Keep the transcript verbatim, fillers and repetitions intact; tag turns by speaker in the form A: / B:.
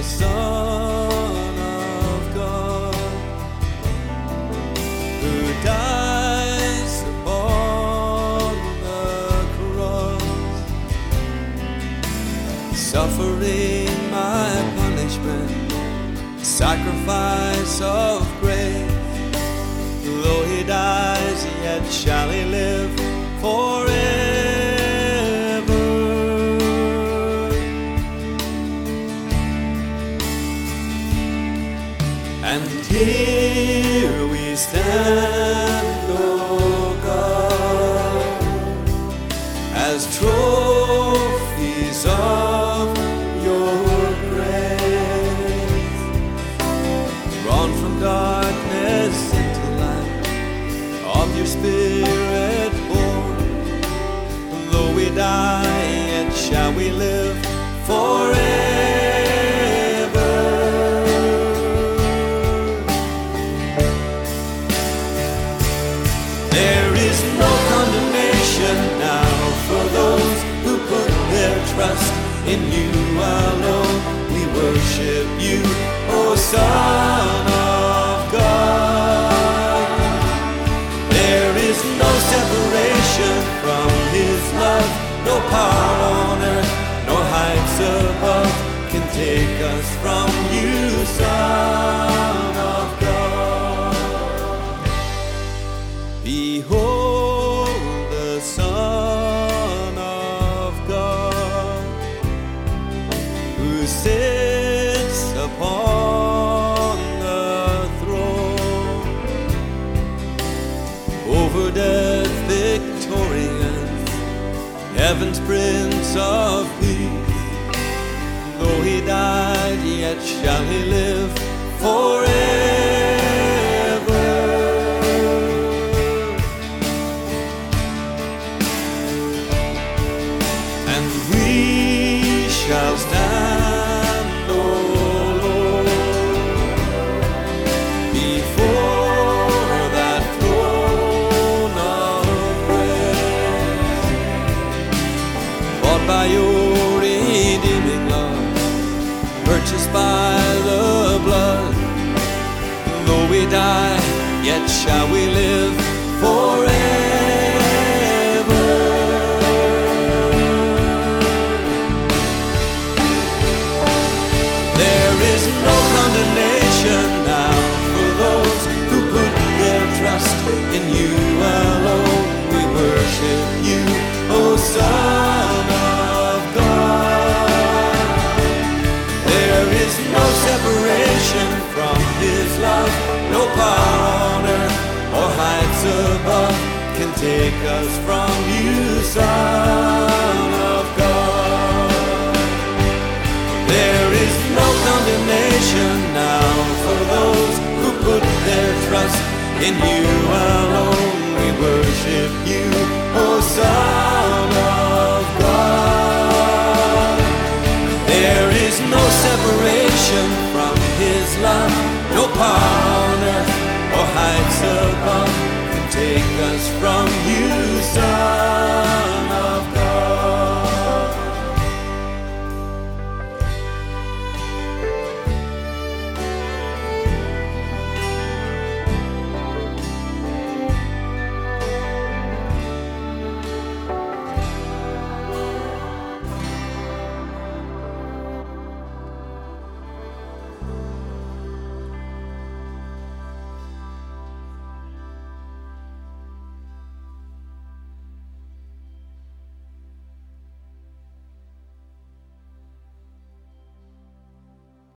A: Son of God, who dies upon the cross, suffering my punishment, sacrifice of grace. Though he dies, yet shall he live forever. And here we stand, O God, as trophies of your grace, drawn from darkness into light, of your Spirit born. Though we die, yet shall we live forever. There is no condemnation now for those who put their trust in you alone. We worship you, O Son of God. There is no separation from his love. No power on earth, no heights above can take us from you, Son of God. Behold the Son of God, who sits upon the throne, over death victorious, heaven's Prince of Peace. Though he died, yet shall he live forever. And we shall stand, O Lord, before that throne of grace, bought by your redeeming love, purchased by the blood. Though we die, yet shall we live forever. There is no condemnation now for those who put their trust in you alone. We worship you, O Son of God. There is no separation from his love. No power on earth or heights above can take us from you, Son of God. There is no condemnation now for those who put their trust in you alone. We worship you, O Son of God. There is no separation from his love. No power